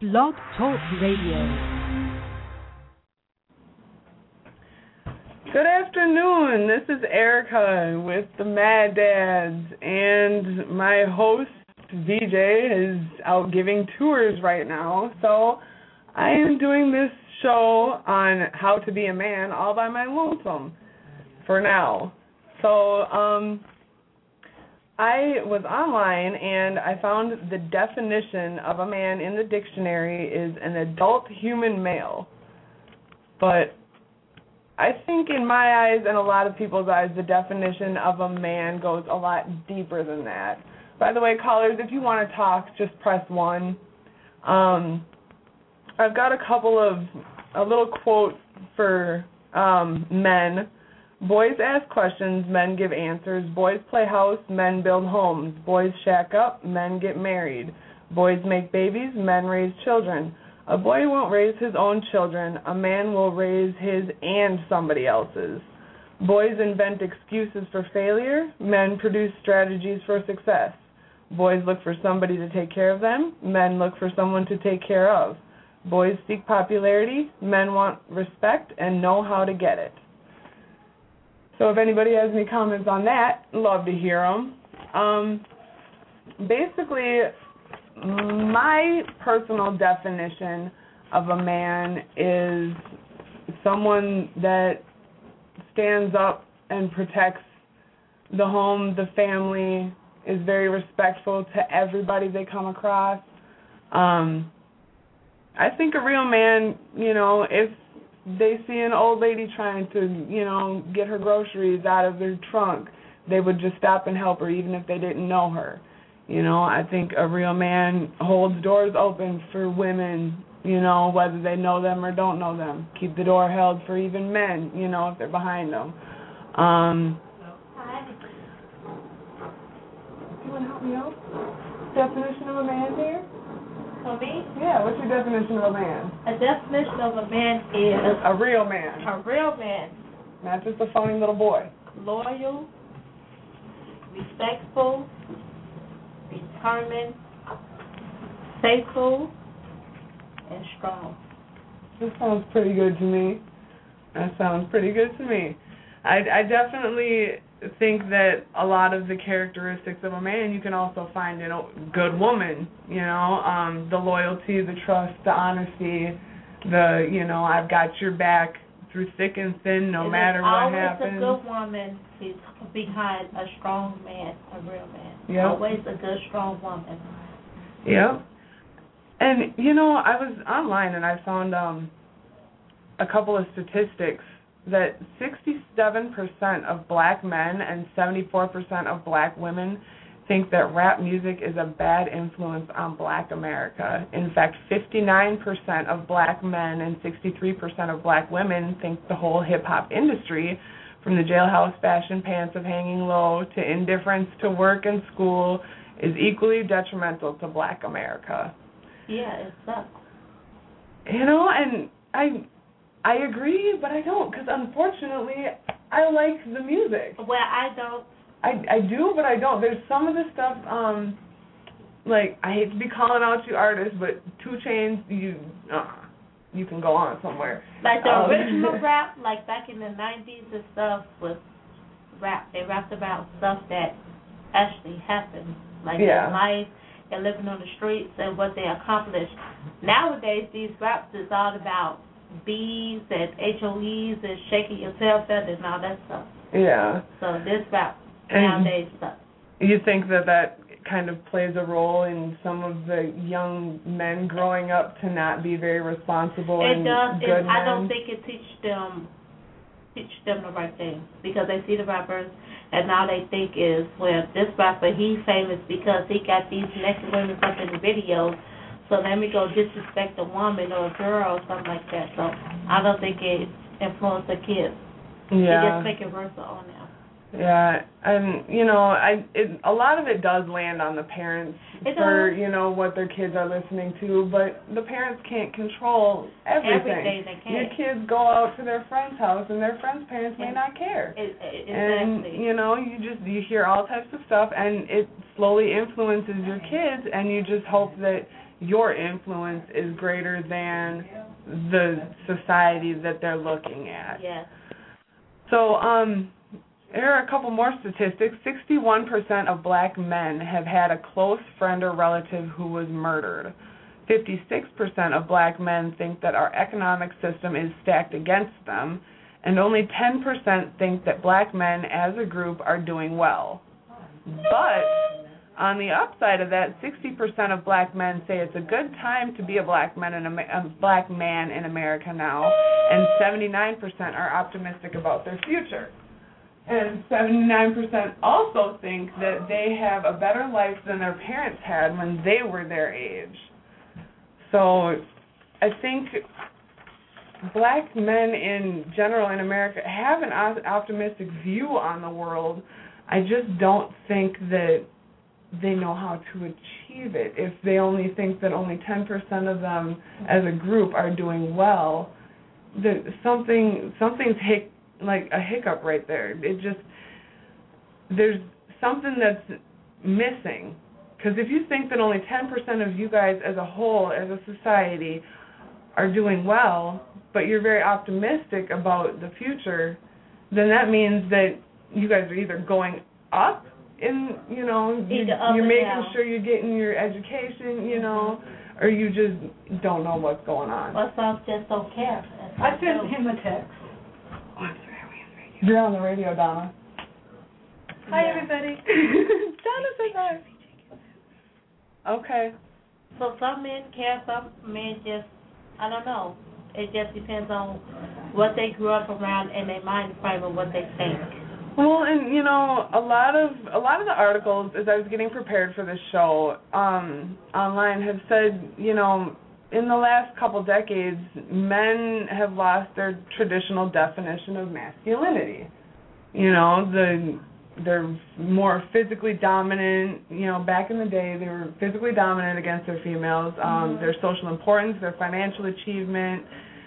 Blog Talk Radio. Good afternoon. This is Erica with the Mad Dads, and my host, VJ, is out giving tours right now, so I am doing this show on how to be a man all by my lonesome for now. So, I was online, and I found the definition of a man in the dictionary is an adult human male, but I think in my eyes and a lot of people's eyes, the definition of a man goes a lot deeper than that. By the way, callers, if you want to talk, just press 1. I've got a little quote for men. Boys ask questions, men give answers. Boys play house, men build homes. Boys shack up, men get married. Boys make babies, men raise children. A boy won't raise his own children. A man will raise his and somebody else's. Boys invent excuses for failure. Men produce strategies for success. Boys look for somebody to take care of them. Men look for someone to take care of. Boys seek popularity. Men want respect and know how to get it. So if anybody has any comments on that, love to hear them. Basically, my personal definition of a man is someone that stands up and protects the home, the family, is very respectful to everybody they come across. I think a real man, if they see an old lady trying to, get her groceries out of their trunk, they would just stop and help her even if they didn't know her. I think a real man holds doors open for women, whether they know them or don't know them. Keep the door held for even men, if they're behind them. Hi. Do you want to help me out? Definition of a man here? For me? Yeah, what's your definition of a man? A definition of a man is... A real man. A real man. Not just a phony little boy. Loyal, respectful, determined, faithful, and strong. That sounds pretty good to me. I definitely think that a lot of the characteristics of a man you can also find in a good woman, the loyalty, the trust, the honesty, I've got your back through thick and thin no matter what happens. Always a good woman is behind a strong man, a real man. Yep. Always a good, strong woman. Yep. And, I was online and I found a couple of statistics that 67% of black men and 74% of black women think that rap music is a bad influence on black America. In fact, 59% of black men and 63% of black women think the whole hip-hop industry, from the jailhouse fashion pants of hanging low to indifference to work and school, is equally detrimental to black America. Yeah, it sucks. And I agree, but I don't, because unfortunately, I like the music. Well, I don't. I do, but I don't. There's some of the stuff, I hate to be calling out you artists, but 2 Chainz, you can go on somewhere. Like the original rap, like back in the 90s and stuff, was rap. They rapped about stuff that actually happened, like their life and living on the streets and what they accomplished. Nowadays, these raps is all about B's and HOEs and shaking your tail feathers and all that stuff. Yeah. So this rap nowadays sucks. You think that kind of plays a role in some of the young men growing up to not be very responsible and good men? I don't think it teach them the right thing, because they see the rappers and now they think is, well, this rapper, he's famous because he got these naked women up in the videos, so let me go disrespect a woman or a girl or something like that. So I don't think it influences the kids. Yeah. It just make it worse on them. Yeah, and a lot of it does land on the parents for what their kids are listening to, but the parents can't control everything. Everything they can't. Your kids go out to their friend's house, and their friend's parents may not care. Exactly. And you hear all types of stuff, and it slowly influences your kids, and you just hope that your influence is greater than the society that they're looking at. Yes. So, here are a couple more statistics. 61% of black men have had a close friend or relative who was murdered. 56% of black men think that our economic system is stacked against them, and only 10% think that black men as a group are doing well. But on the upside of that, 60% of black men say it's a good time to be a black man in America now, and 79% are optimistic about their future. And 79% also think that they have a better life than their parents had when they were their age. So I think black men in general in America have an optimistic view on the world. I just don't think that they know how to achieve it. If they only think that only 10% of them as a group are doing well, that something's like a hiccup right there. There's something that's missing. Because if you think that only 10% of you guys as a whole, as a society, are doing well, but you're very optimistic about the future, then that means that you guys are either going up in, you're making sure you're getting your education, or you just don't know what's going on. Or some just don't care. I sent him a text. You're on the radio, Donna. Hi, everybody. Donna said hi. Okay. So some men care, some men just, I don't know. It just depends on what they grew up around and their mind frame of what they think. Well, and a lot of the articles as I was getting prepared for this show online have said, in the last couple decades, men have lost their traditional definition of masculinity. They're more physically dominant. Back in the day, they were physically dominant against their females. Their social importance, their financial achievement.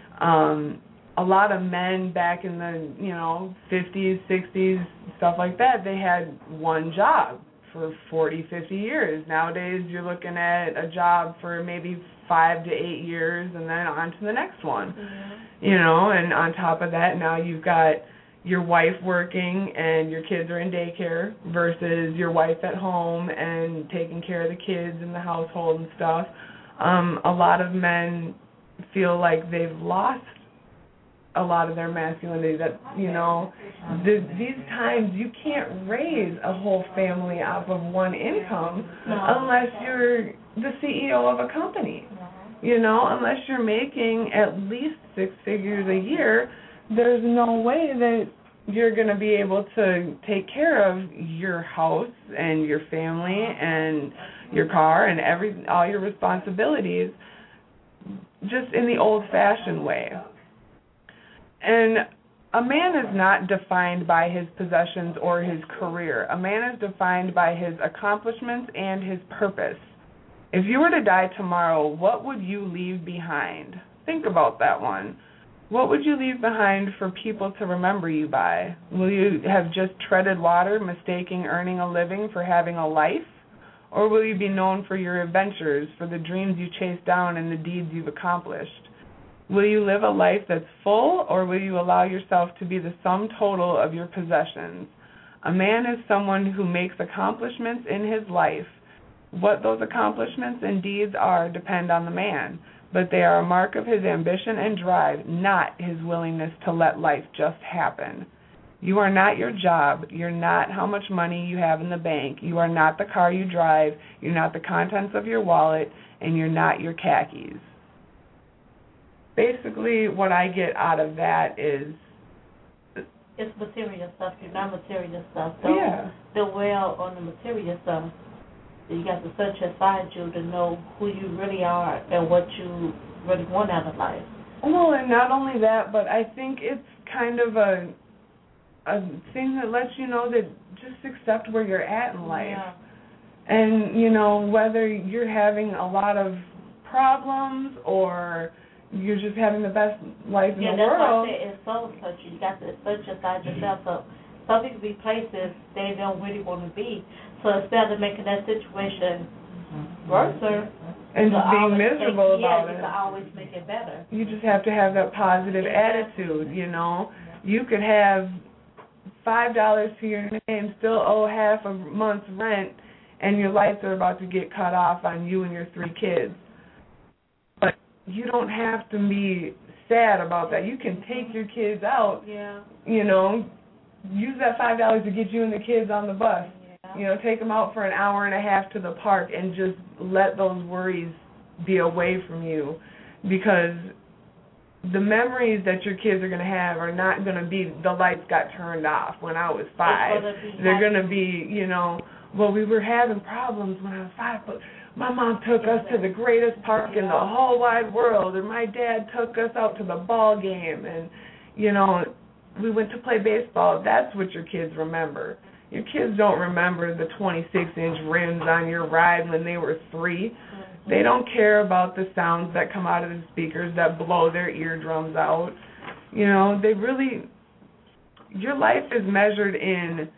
A lot of men back in the 50s, 60s, stuff like that, they had one job for 40, 50 years. Nowadays, you're looking at a job for maybe 5 to 8 years, and then on to the next one. And on top of that, now you've got your wife working and your kids are in daycare versus your wife at home and taking care of the kids in the household and stuff. A lot of men feel like they've lost a lot of their masculinity, that, these times you can't raise a whole family off of one income unless you're the CEO of a company. Unless you're making at least 6 figures a year, there's no way that you're going to be able to take care of your house and your family and your car and all your responsibilities just in the old-fashioned way. And a man is not defined by his possessions or his career. A man is defined by his accomplishments and his purpose. If you were to die tomorrow, what would you leave behind? Think about that one. What would you leave behind for people to remember you by? Will you have just treaded water, mistaking earning a living for having a life? Or will you be known for your adventures, for the dreams you chased down and the deeds you've accomplished? Will you live a life that's full, or will you allow yourself to be the sum total of your possessions? A man is someone who makes accomplishments in his life. What those accomplishments and deeds are depend on the man, but they are a mark of his ambition and drive, not his willingness to let life just happen. You are not your job. You're not how much money you have in the bank. You are not the car you drive. You're not the contents of your wallet, and you're not your khakis. Basically, what I get out of that is... It's material stuff. You're not material stuff. Don't dwell on the material stuff. You got to search inside you to know who you really are and what you really want out of life. Well, and not only that, but I think it's kind of a thing that lets you know that just accept where you're at in life. Yeah. And, whether you're having a lot of problems or you're just having the best life in the world. Yeah, that's why I say it's soul searching. You got to search inside yourself. So some people be places they don't really want to be. So instead of making that situation worse, and just being miserable about it. You can always make it better. You just have to have that positive attitude, you know. You could have $5 to your name, still owe half a month's rent, and your lights are about to get cut off on you and your 3 kids. But you don't have to be sad about that. You can take your kids out, you know, use that $5 to get you and the kids on the bus. You know, take them out for an hour and a half to the park and just let those worries be away from you, because the memories that your kids are going to have are not going to be the lights got turned off when I was 5. They're going to be, you know, well, we were having problems when I was 5, but my mom took us to the greatest park in the whole wide world, and my dad took us out to the ball game, and, you know, we went to play baseball. That's what your kids remember. Your kids don't remember the 26-inch rims on your ride when they were 3. They don't care about the sounds that come out of the speakers that blow their eardrums out. You know, they really, your life is measured in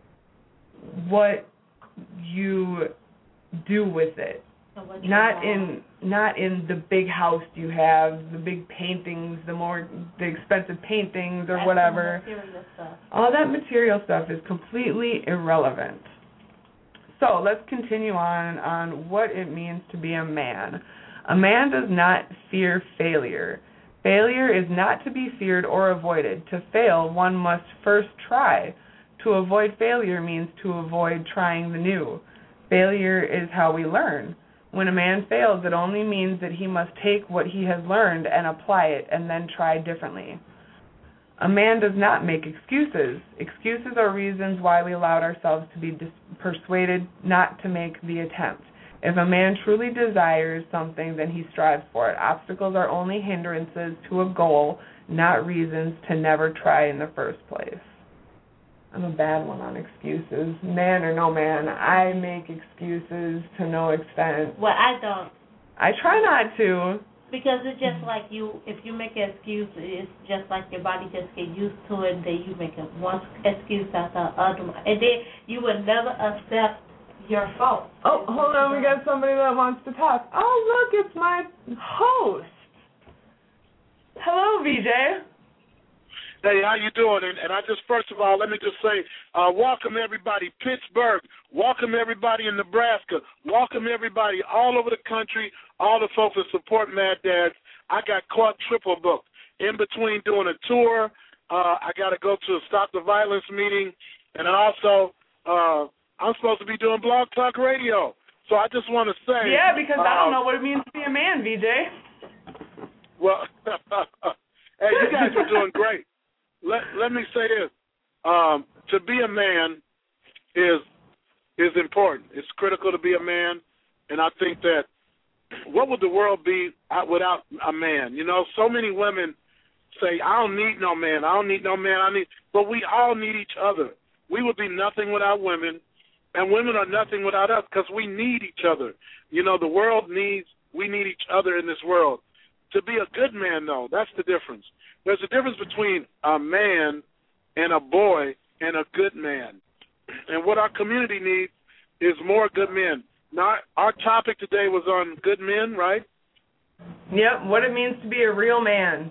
what you do with it. Not in the big house you have, the big paintings, the expensive paintings or whatever. All that material stuff is completely irrelevant. So let's continue on what it means to be a man. A man does not fear failure. Failure is not to be feared or avoided. To fail, one must first try. To avoid failure means to avoid trying the new. Failure is how we learn. When a man fails, it only means that he must take what he has learned and apply it and then try differently. A man does not make excuses. Excuses are reasons why we allowed ourselves to be persuaded not to make the attempt. If a man truly desires something, then he strives for it. Obstacles are only hindrances to a goal, not reasons to never try in the first place. I'm a bad one on excuses. Man or no man, I make excuses to no extent. Well, I don't. I try not to. Because it's just like if you make an excuse, it's just like your body just get used to it, and then you make one excuse after the other one. And then you will never accept your fault. Oh, hold on, we got somebody that wants to talk. Oh, look, it's my host. Hello, VJ. Hey, how you doing? And I just, first of all, let me just say, welcome everybody, Pittsburgh. Welcome everybody in Nebraska. Welcome everybody all over the country, all the folks that support Mad Dads. I got caught triple booked. In between doing a tour, I got to go to a Stop the Violence meeting, and also I'm supposed to be doing Blog Talk Radio. So I just want to say. Yeah, because I don't know what it means to be a man, VJ. Well, hey, you guys are doing great. Let me say this. To be a man is important. It's critical to be a man, and I think that what would the world be without a man? You know, so many women say, I don't need no man. I don't need no man. But we all need each other. We would be nothing without women, and women are nothing without us because we need each other. You know, we need each other in this world. To be a good man, though, that's the difference. There's a difference between a man and a boy and a good man. And what our community needs is more good men. Now, our topic today was on good men, right? Yep, what it means to be a real man.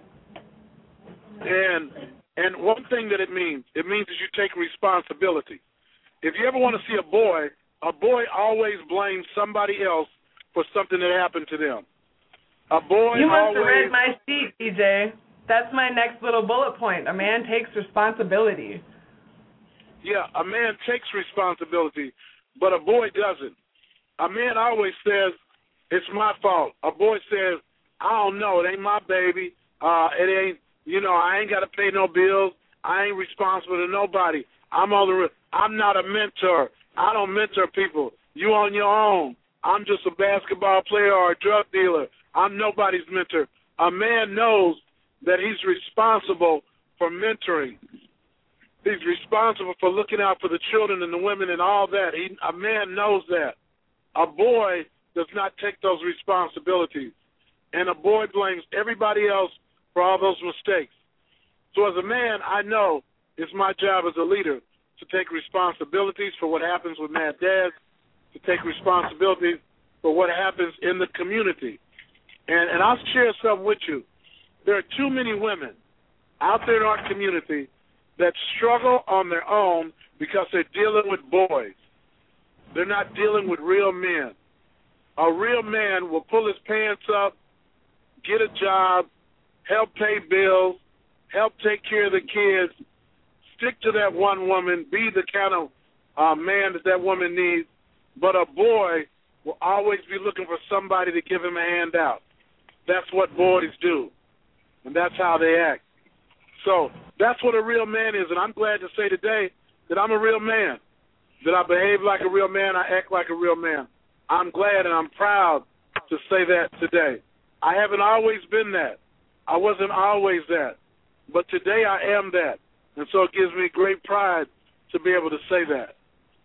And one thing that it means that you take responsibility. If you ever want to see a boy always blames somebody else for something that happened to them. A boy You must always... have read my sheet, DJ. That's my next little bullet point. A man takes responsibility. Yeah, a man takes responsibility, but a boy doesn't. A man always says, it's my fault. A boy says, I don't know, it ain't my baby. It ain't, I ain't got to pay no bills. I ain't responsible to nobody. I'm not a mentor. I don't mentor people. You on your own. I'm just a basketball player or a drug dealer. I'm nobody's mentor. A man knows that he's responsible for mentoring. He's responsible for looking out for the children and the women and all that. A man knows that. A boy does not take those responsibilities. And a boy blames everybody else for all those mistakes. So as a man, I know it's my job as a leader to take responsibilities for what happens with Mad Dads, to take responsibilities for what happens in the community. And I'll share something with you. There are too many women out there in our community that struggle on their own because they're dealing with boys. They're not dealing with real men. A real man will pull his pants up, get a job, help pay bills, help take care of the kids, stick to that one woman, be the kind of man that woman needs. But a boy will always be looking for somebody to give him a hand out. That's what boys do, and that's how they act. So that's what a real man is, and I'm glad to say today that I'm a real man, that I behave like a real man, I act like a real man. I'm glad and I'm proud to say that today. I haven't always been that. I wasn't always that. But today I am that. And so it gives me great pride to be able to say that.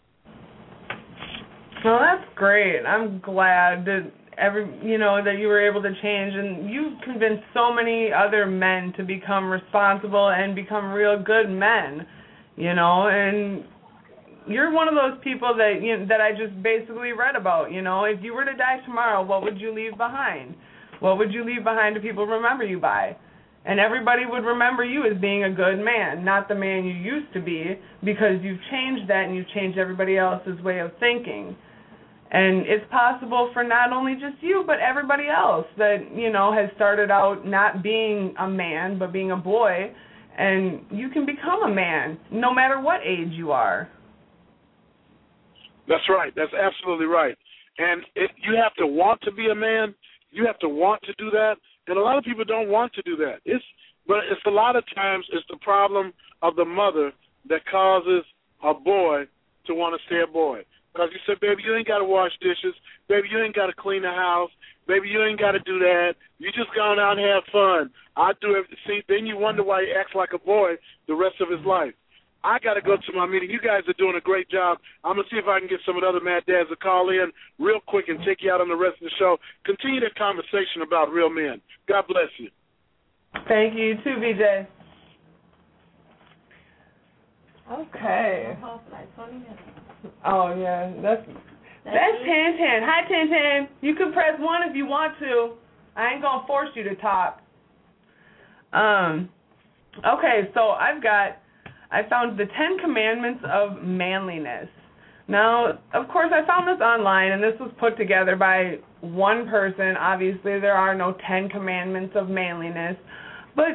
Well, that's great. I'm glad that that you were able to change, and you convinced so many other men to become responsible and become real good men, and you're one of those people that I just basically read about, If you were to die tomorrow, what would you leave behind? What would you leave behind to people remember you by? And everybody would remember you as being a good man, not the man you used to be, because you've changed that and you've changed everybody else's way of thinking. And it's possible for not only just you, but everybody else that, has started out not being a man, but being a boy, and you can become a man no matter what age you are. That's right. That's absolutely right. And you have to want to be a man. You have to want to do that. And a lot of people don't want to do that. But it's a lot of times it's the problem of the mother that causes a boy to want to stay a boy. Because you said, baby, you ain't got to wash dishes. Baby, you ain't got to clean the house. Baby, you ain't got to do that. You just go out and have fun. I do it. See, then you wonder why he acts like a boy the rest of his life. I got to go to my meeting. You guys are doing a great job. I'm going to see if I can get some of the other mad dads to call in real quick and take you out on the rest of the show. Continue that conversation about real men. God bless you. Thank you, too, BJ. Okay. Oh, yeah. That's Tintin. Hi, Tintin. You can press 1 if you want to. I ain't going to force you to talk. Okay, so I found the 10 Commandments of Manliness. Now, of course, I found this online, and this was put together by one person. Obviously, there are no 10 Commandments of Manliness. But,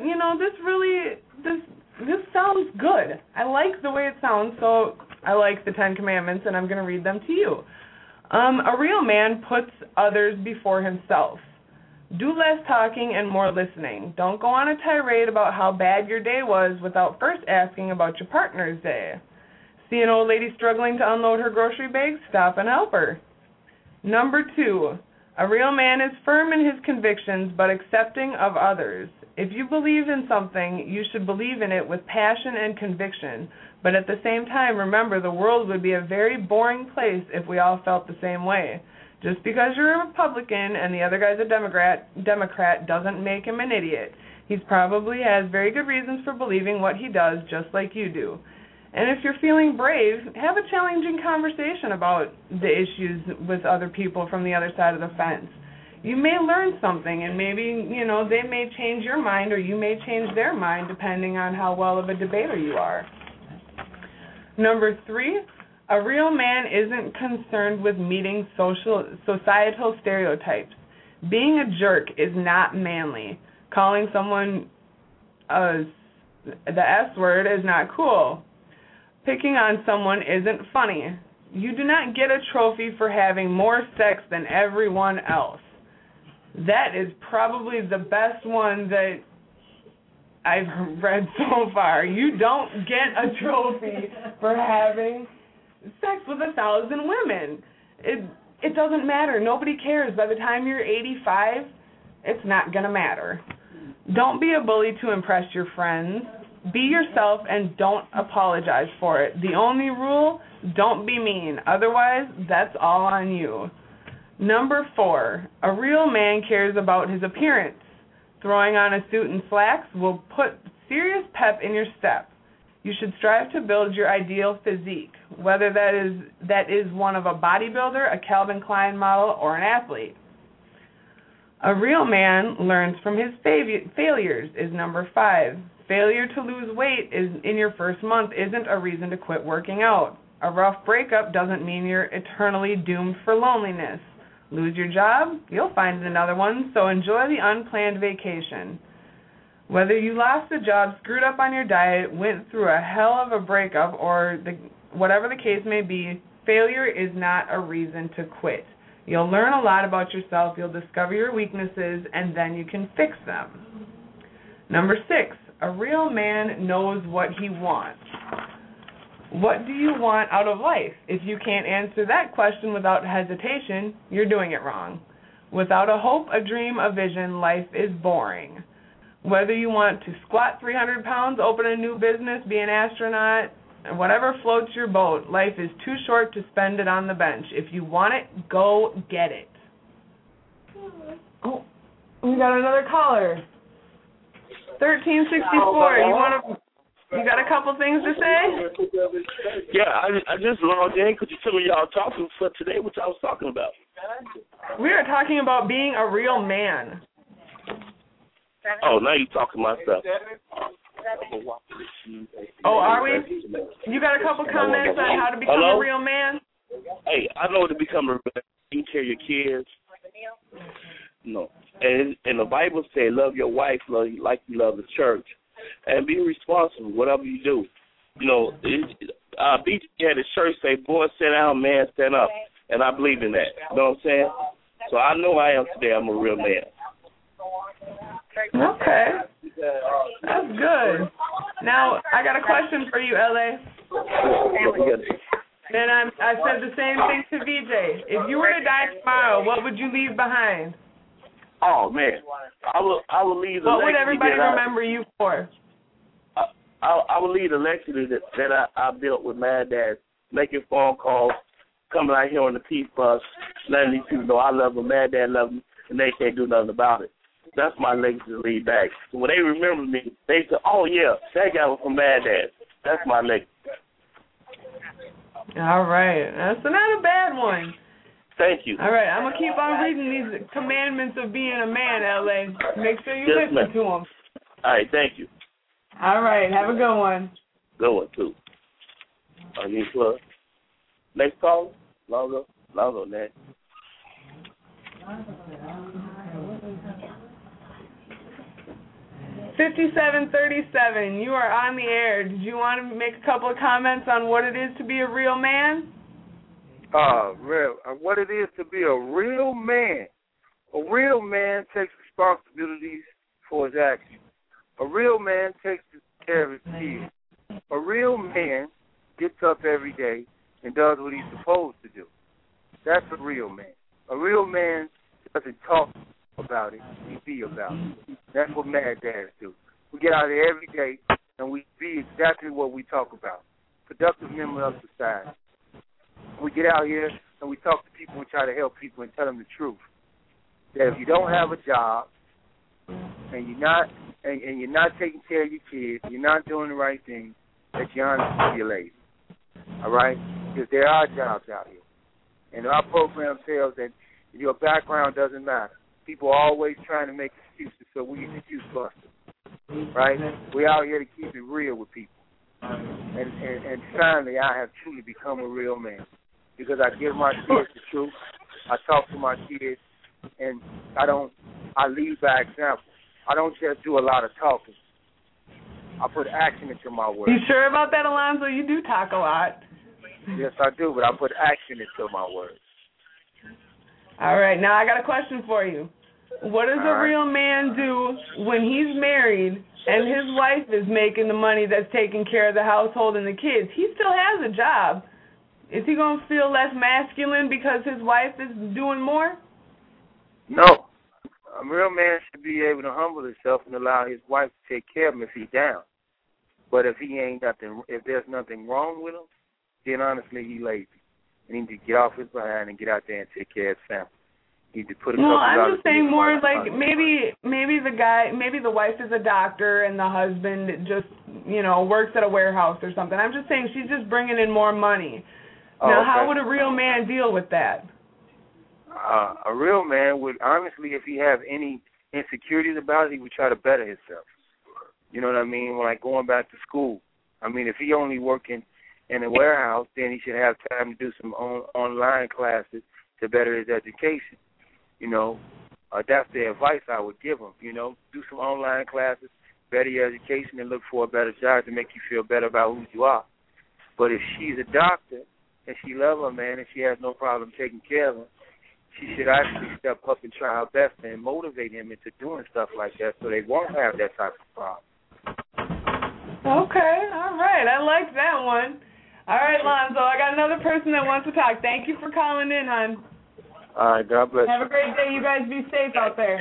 this sounds good. I like the way it sounds, so I like the 10 Commandments, and I'm going to read them to you. A real man puts others before himself. Do less talking and more listening. Don't go on a tirade about how bad your day was without first asking about your partner's day. See an old lady struggling to unload her grocery bag? Stop and help her. Number 2, a real man is firm in his convictions but accepting of others. If you believe in something, you should believe in it with passion and conviction. But at the same time, remember the world would be a very boring place if we all felt the same way. Just because you're a Republican and the other guy's a Democrat doesn't make him an idiot. He probably has very good reasons for believing what he does, just like you do. And if you're feeling brave, have a challenging conversation about the issues with other people from the other side of the fence. You may learn something, and maybe, they may change your mind or you may change their mind depending on how well of a debater you are. Number 3, a real man isn't concerned with meeting societal stereotypes. Being a jerk is not manly. Calling someone the S word is not cool. Picking on someone isn't funny. You do not get a trophy for having more sex than everyone else. That is probably the best one that I've read so far. You don't get a trophy for having sex with 1,000 women. It doesn't matter. Nobody cares. By the time you're 85, it's not going to matter. Don't be a bully to impress your friends. Be yourself and don't apologize for it. The only rule, don't be mean. Otherwise, that's all on you. Number 4, a real man cares about his appearance. Throwing on a suit and slacks will put serious pep in your step. You should strive to build your ideal physique, whether that is one of a bodybuilder, a Calvin Klein model, or an athlete. A real man learns from his failures is number 5. Failure to lose weight in your first month isn't a reason to quit working out. A rough breakup doesn't mean you're eternally doomed for loneliness. Lose your job, you'll find another one, so enjoy the unplanned vacation. Whether you lost a job, screwed up on your diet, went through a hell of a breakup, or whatever the case may be, failure is not a reason to quit. You'll learn a lot about yourself, you'll discover your weaknesses, and then you can fix them. Number 6, a real man knows what he wants. What do you want out of life? If you can't answer that question without hesitation, you're doing it wrong. Without a hope, a dream, a vision, life is boring. Whether you want to squat 300 pounds, open a new business, be an astronaut, whatever floats your boat, life is too short to spend it on the bench. If you want it, go get it. Oh, we got another caller. 1364. You got a couple things to say? Yeah, I just logged in. Could you tell me y'all talking for today, what y'all was talking about? We are talking about being a real man. Oh, now you talking my stuff. Oh, are we? You got a couple comments on how to become a real man? Hey, I know to become a real man. You care your kids. No. And the Bible says, love your wife like you love the church. And be responsible, whatever you do. You know, BJ at the church say, boy, sit down, man, stand up. And I believe in that. You know what I'm saying? So I know I am today. I'm a real man. Okay. That's good. Now, I got a question for you, L.A. And I said the same thing to VJ. If you were to die tomorrow, what would you leave behind? Oh, man. I will leave the What would everybody remember you for? I will leave the legacy that I built with my dad, making phone calls, coming out here on the Peace Bus, letting these people know I love them, my dad loves them, and they can't do nothing about it. That's my legacy to leave back. So when they remember me, they say, oh, yeah, that guy was from Mad Dad. That's my legacy. All right. That's not a bad one. Thank you. All right. I'm going to keep on reading these commandments of being a man, L.A. Make sure you listen to them. All right. Thank you. All right. Have a good one. Good one, too. Next call. Longo, next. 5737, you are on the air. Did you want to make a couple of comments on what it is to be a real man? What it is to be a real man. A real man takes responsibilities for his actions. A real man takes care of his kids. A real man gets up every day and does what he's supposed to do. That's a real man. A real man doesn't talk about it, we be about it. That's what Mad Dads do. We get out there every day and we be exactly what we talk about. Productive member of society. We get out here and we talk to people and try to help people and tell them the truth. That if you don't have a job and you're not taking care of your kids, you're not doing the right thing, that you're honest, you're lazy. All right? Because there are jobs out here. And our program tells that your background doesn't matter. People are always trying to make excuses, so we excuse busters, right? We're out here to keep it real with people. And finally, I have truly become a real man because I give my kids the truth. I talk to my kids, and I lead by example. I don't just do a lot of talking. I put action into my words. You sure about that, Alonzo? You do talk a lot. Yes, I do, but I put action into my words. All right, now I got a question for you. What does a real man do when he's married and his wife is making the money that's taking care of the household and the kids? He still has a job. Is he going to feel less masculine because his wife is doing more? No. A real man should be able to humble himself and allow his wife to take care of him if he's down. But if there's nothing wrong with him, then honestly he's lazy. He needs to get off his behind and get out there and take care of his family. He needs to put a couple I'm just saying more like maybe the wife is a doctor and the husband just works at a warehouse or something. I'm just saying she's just bringing in more money. Now, okay. How would a real man deal with that? A real man would, honestly, if he have any insecurities about it, he would try to better himself. You know what I mean? Like going back to school. I mean, if he only working in a warehouse, then he should have time to do some online classes to better his education. That's the advice I would give him. Do some online classes, better your education, and look for a better job to make you feel better about who you are. But if she's a doctor and she loves her man and she has no problem taking care of him, she should actually step up and try her best and motivate him into doing stuff like that so they won't have that type of problem. Okay, all right. I like that one. All right, Lonzo, I got another person that wants to talk. Thank you for calling in, hon. All right, God bless you. Have a great day. You guys be safe out there.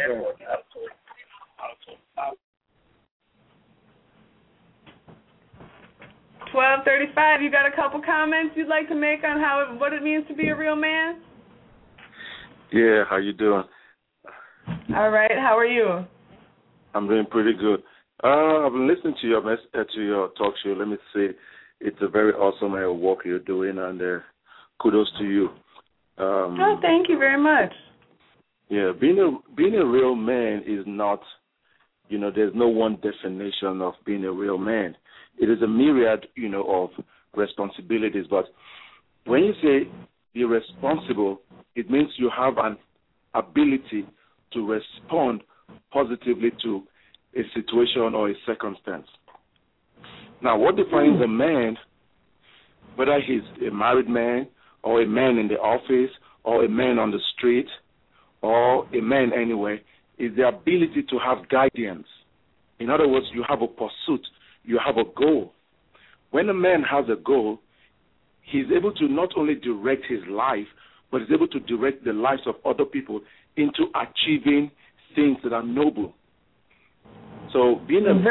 1235, you got a couple comments you'd like to make on what it means to be a real man? Yeah, how you doing? All right, how are you? I'm doing pretty good. I've been listening to your talk show. Let me say, it's a very awesome work you're doing, and kudos to you. Thank you very much. Yeah, being a real man is not, there's no one definition of being a real man. It is a myriad, of responsibilities. But when you say be responsible, it means you have an ability to respond positively to a situation or a circumstance. Now, what defines a man, whether he's a married man or a man in the office or a man on the street or a man anywhere, is the ability to have guidance. In other words, you have a pursuit, you have a goal. When a man has a goal, he's able to not only direct his life, but he's able to direct the lives of other people into achieving things that are noble. So being a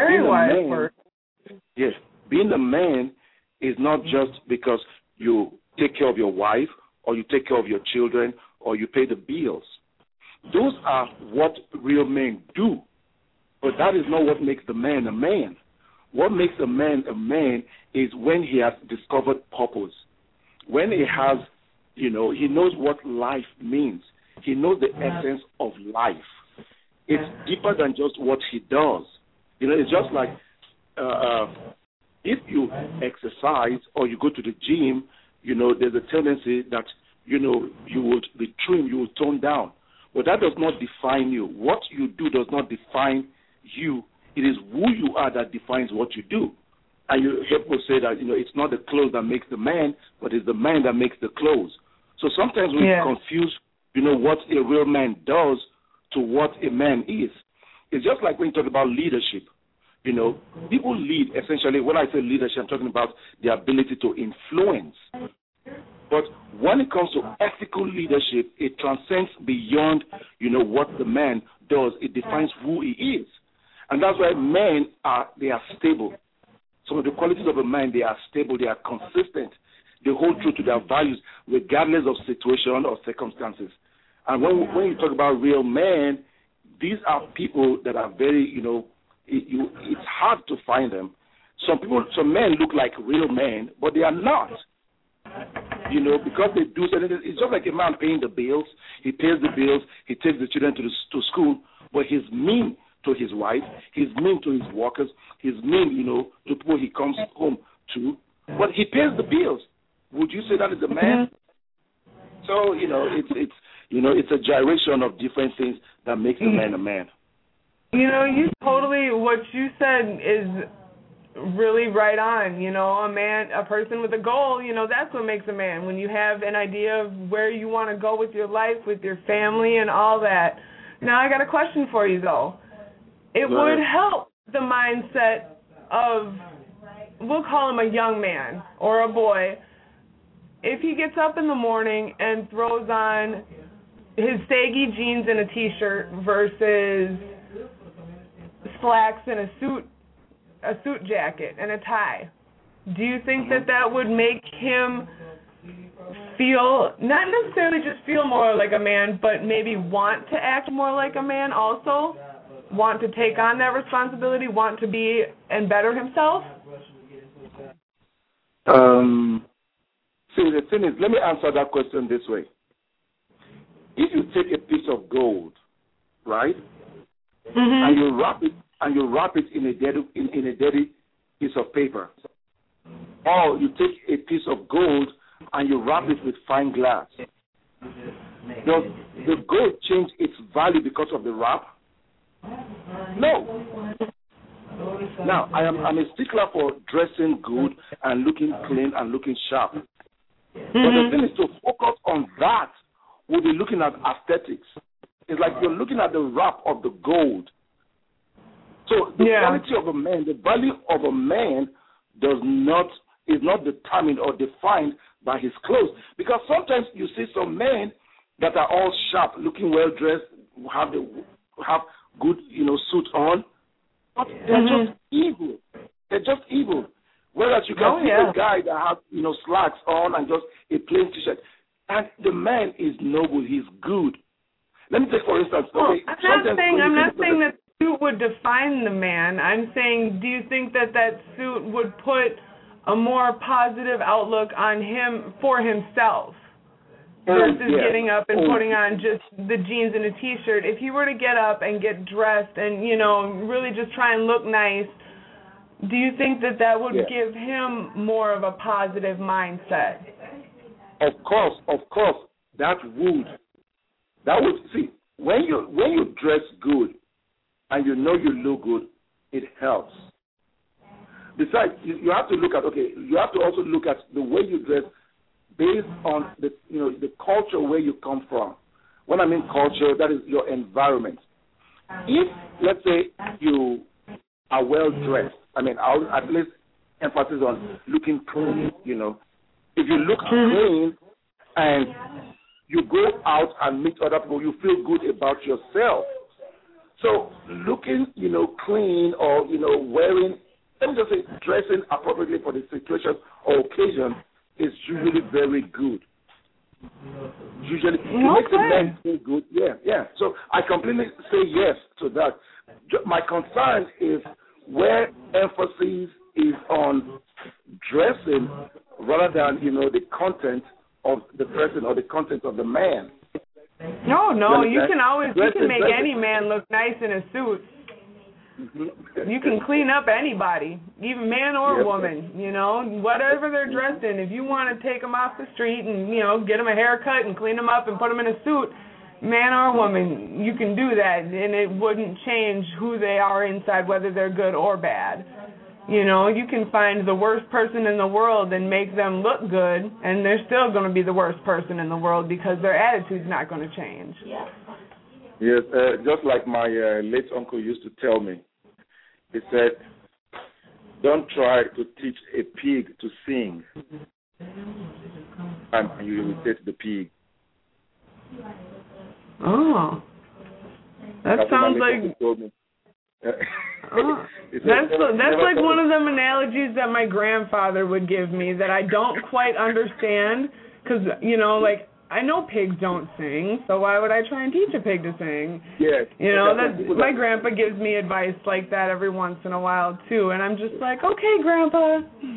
man is not just because you take care of your wife or you take care of your children or you pay the bills. Those are what real men do. But that is not what makes the man a man. What makes a man is when he has discovered purpose. When he has, he knows what life means. He knows the essence of life. It's deeper than just what he does. It's just like if you exercise or you go to the gym, there's a tendency that, you would be trim, you will tone down. But that does not define you. What you do does not define you. It is who you are that defines what you do. And you hear people say that, it's not the clothes that makes the man, but it's the man that makes the clothes. So sometimes we confuse, what a real man does to what a man is. It's just like when you talk about leadership. People lead, essentially, when I say leadership, I'm talking about the ability to influence. But when it comes to ethical leadership, it transcends beyond, what the man does. It defines who he is. And that's why men are stable. Some of the qualities of a man, they are stable, they are consistent. They hold true to their values regardless of situation or circumstances. And when you talk about real men, these are people that are very, it's hard to find them. Some men look like real men, but they are not. Because they do something. It's just like a man paying the bills. He pays the bills. He takes the children to school, but he's mean to his wife. He's mean to his workers. He's mean, to people he comes home to. But he pays the bills. Would you say that is a man? So it's a gyration of different things that makes a man a man. What you said is really right on. A person with a goal, that's what makes a man. When you have an idea of where you want to go with your life, with your family and all that. Now, I got a question for you, though. It would help the mindset of, we'll call him a young man or a boy, if he gets up in the morning and throws on his saggy jeans and a T-shirt versus slacks and a suit jacket and a tie. Do you think that would make him feel, not necessarily just feel more like a man, but maybe want to act more like a man also? Want to take on that responsibility, want to be and better himself? See, the thing is, let me answer that question this way. If you take a piece of gold, right, and you wrap it in a dirty piece of paper, or you take a piece of gold and you wrap it with fine glass, does the gold change its value because of the wrap? No. Now, I'm a stickler for dressing good and looking clean and looking sharp. But the thing is to focus on that. We'll be looking at aesthetics. It's like you're looking at the wrap of the gold. So the quality of a man, the value of a man is not determined or defined by his clothes. Because sometimes you see some men that are all sharp, looking well dressed, have good, suit on, but they're just evil. They're just evil. Whereas you can see a guy that has, slacks on and just a plain t-shirt. And the man is noble. He's good. Let me take, for instance, I'm not saying that suit would define the man. I'm saying, do you think that suit would put a more positive outlook on him for himself versus getting up and putting on just the jeans and a t-shirt? If he were to get up and get dressed and, really just try and look nice, do you think that would give him more of a positive mindset? Of course, that would see, when you dress good and you look good, it helps. Besides, you have to also look at the way you dress based on the culture where you come from. When I mean culture, that is your environment. If, let's say, you are well dressed, I'll at least emphasis on looking clean, If you look clean and you go out and meet other people, you feel good about yourself. So looking, clean or, wearing, let me just say, dressing appropriately for the situation or occasion is usually very good. Usually, it makes a man feel good. Yeah. So I completely say yes to that. My concern is where emphasis is on dressing rather than, the content of the person or the content of the man. No, you can make any man look nice in a suit. You can clean up anybody, even man or woman, whatever they're dressed in. If you want to take them off the street and, get them a haircut and clean them up and put them in a suit, man or woman, you can do that, and it wouldn't change who they are inside, whether they're good or bad. You can find the worst person in the world and make them look good, and they're still going to be the worst person in the world because their attitude's not going to change. Yes, just like my late uncle used to tell me. He said, don't try to teach a pig to sing, and you imitate the pig. Oh, that sounds like... That's like one of them analogies that my grandfather would give me that I don't quite understand because, I know pigs don't sing, so why would I try and teach a pig to sing? Yes. My grandpa gives me advice like that every once in a while, too, and I'm just like, okay, Grandpa.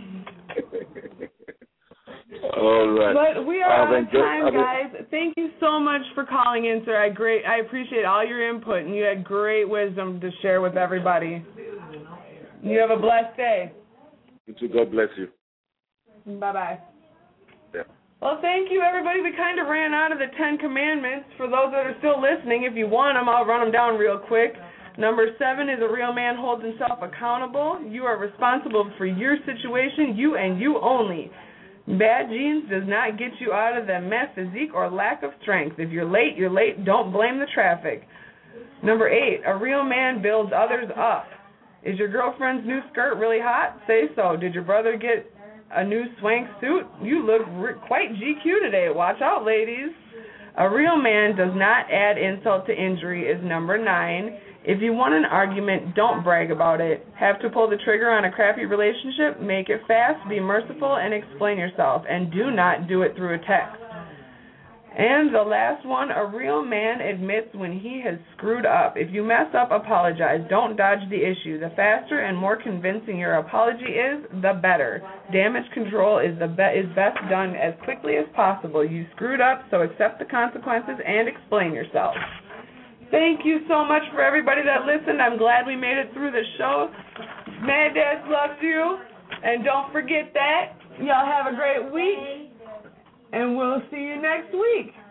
All right. But we are out of time, guys. Thank you so much for calling in, sir. I appreciate all your input, and you had great wisdom to share with everybody. You have a blessed day. You too. God bless you. Bye-bye. Yeah. Well, thank you, everybody. We kind of ran out of the 10 Commandments. For those that are still listening, if you want them, I'll run them down real quick. Number 7 is a real man holds himself accountable. You are responsible for your situation, you and you only. Bad genes does not get you out of the mess, physique, or lack of strength. If you're late, you're late. Don't blame the traffic. Number 8, a real man builds others up. Is your girlfriend's new skirt really hot? Say so. Did your brother get a new swank suit? You look quite GQ today. Watch out, ladies. A real man does not add insult to injury is number 9. If you want an argument, don't brag about it. Have to pull the trigger on a crappy relationship? Make it fast, be merciful, and explain yourself. And do not do it through a text. And the last one, a real man admits when he has screwed up. If you mess up, apologize. Don't dodge the issue. The faster and more convincing your apology is, the better. Damage control is best done as quickly as possible. You screwed up, so accept the consequences and explain yourself. Thank you so much for everybody that listened. I'm glad we made it through the show. Mad Dads loves you. And don't forget that. Y'all have a great week. And we'll see you next week.